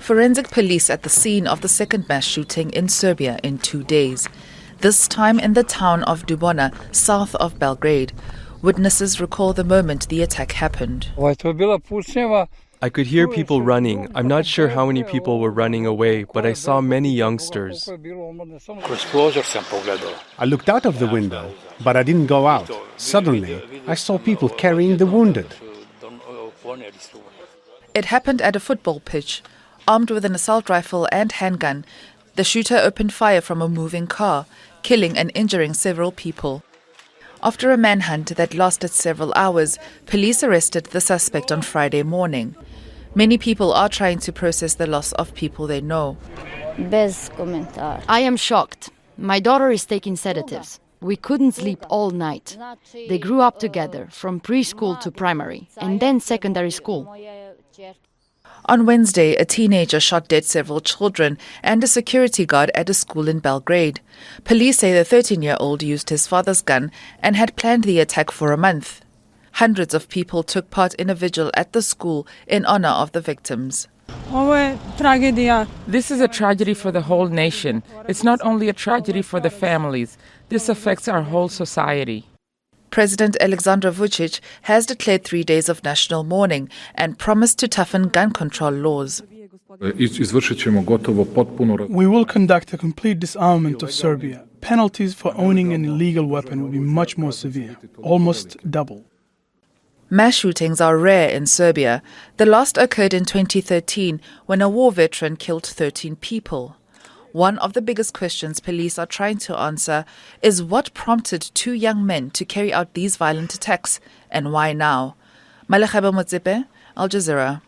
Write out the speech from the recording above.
Forensic police at the scene of the second mass shooting in Serbia in 2 days, this time in the town of Dubona, south of Belgrade. Witnesses recall the moment the attack happened. I could hear people running. I'm not sure how many people were running away, but I saw many youngsters. I looked out of the window, but I didn't go out. Suddenly, I saw people carrying the wounded. It happened at a football pitch. Armed with an assault rifle and handgun, the shooter opened fire from a moving car, killing and injuring several people. After a manhunt that lasted several hours, police arrested the suspect on Friday morning. Many people are trying to process the loss of people they know. I am shocked. My daughter is taking sedatives. We couldn't sleep all night. They grew up together, from preschool to primary, and then secondary school. On Wednesday, a teenager shot dead several children and a security guard at a school in Belgrade. Police say the 13-year-old used his father's gun and had planned the attack for a month. Hundreds of people took part in a vigil at the school in honor of the victims. This is a tragedy for the whole nation. It's not only a tragedy for the families. This affects our whole society. President Aleksandar Vučić has declared 3 days of national mourning and promised to toughen gun control laws. We will conduct a complete disarmament of Serbia. Penalties for owning an illegal weapon will be much more severe, almost double. Mass shootings are rare in Serbia. The last occurred in 2013 when a war veteran killed 13 people. One of the biggest questions police are trying to answer is what prompted 2 young men to carry out these violent attacks and why now? Malechaba Motsepe, Al Jazeera.